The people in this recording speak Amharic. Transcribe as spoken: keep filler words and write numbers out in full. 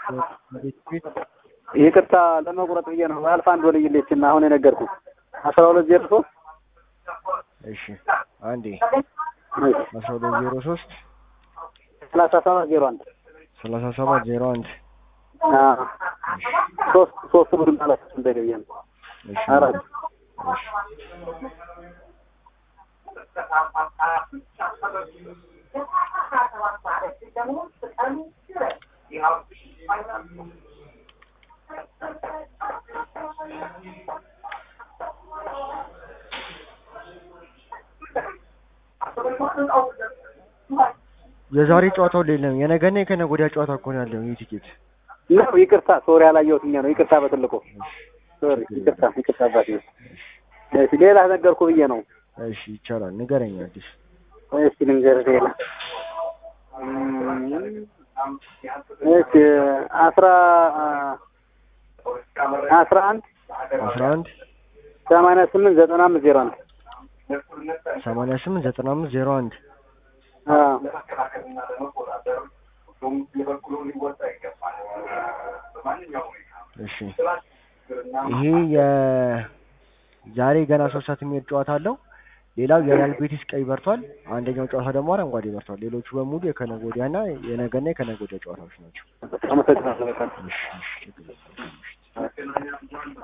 ይቅርታ ለመቁረጥ ብዬ ነው። አልፋ አንድ ወልይልኝና አሁን የነገርኩ አስራ ሁለት ዜሮ ሶስት እሺ አንዴ አስራ ሁለት ዜሮ ሶስት ሰላሳ ሰባት ዜሮ አንድ ሰላሳ ሰባት ዜሮ አንድ አዎ ሶስት ሶስት ቡድን ማለት እንደገየ ነው። እሺ አራት የዛሬ ጨዋታው ሌለም የነገና የከነገ ወዲያ ጨዋታ እኮ ነው ያለው። የቲኬት ነው። ይቅርታ ሶሪ አላየሁትኛ ነው። ይቅርታ በትልቁ ሶሪ ይቅርታ ይቅርታ ባቲ እሺ ሌላ ነገርኩ ብዬ ነው። እሺ ይቻላል ንገረኝ አዲስ። እሺ ልንገርህ ሌላ እሺ አስራ አስራ አንድ አስራ አንድ ሰማንያ ስምንት ዘጠና አምስት ዜሮ አንድ ሰማንያ ስምንት ዘጠና አምስት ዜሮ አንድ አዎ እሺ ይሄ የዛሬ ገና ሶስት ሰዓት የሚሄድ ጨዋታ አለው። ሌላው የሪያል ቤቲስ ቀይ በርቷል። አንደኛው ጨዋታ ደግሞ አረንጓዴ በርቷል። ሌሎቹ በሙሉ የከነገ ወዲያና የነገና የከነገ ወዲያ ጨዋታዎች ናቸው። አመሰግናለሁ። እሺ እሺ